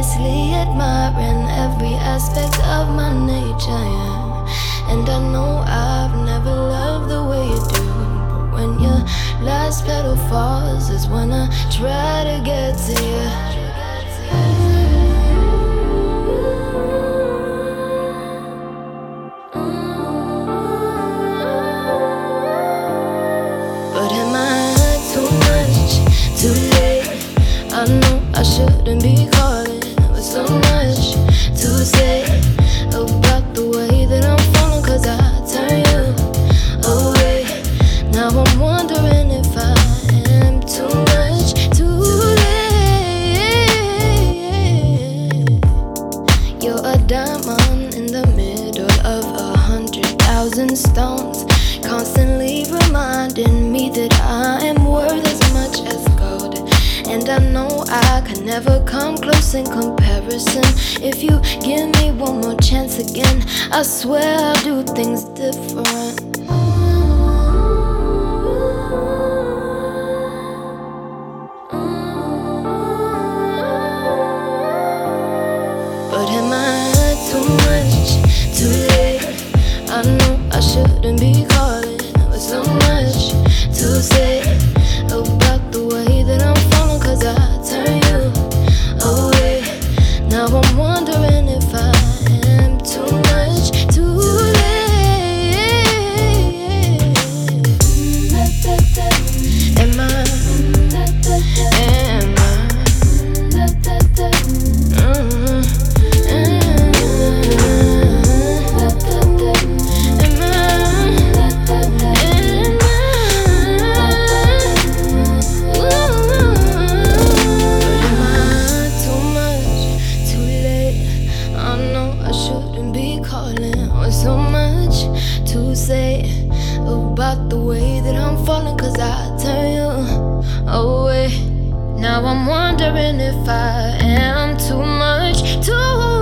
endlessly admiring every aspect of my nature, yeah. And I know I've never loved the way you do, but when your last petal falls is when I try to get to you. But am I too much, too late? I know I shouldn't be calling with so much to say about the way that I'm falling, 'cause I turn you away. Now I'm wondering if I am too much, too late. You're a diamond in the middle of 100,000 stones, constantly reminding me that I am worth as much as gold. And I know I can never come close in comparison. If you give me one more chance again, I swear I'll do things different. But am I too much, too late? I know I shouldn't be calling with so much to say about the way that I'm falling, 'cause I turn you away. Now I'm wondering if I am too much, too late. Am I? Am I? So much to say about the way that I'm falling, 'cause I turn you away. Now I'm wondering if I am too much, too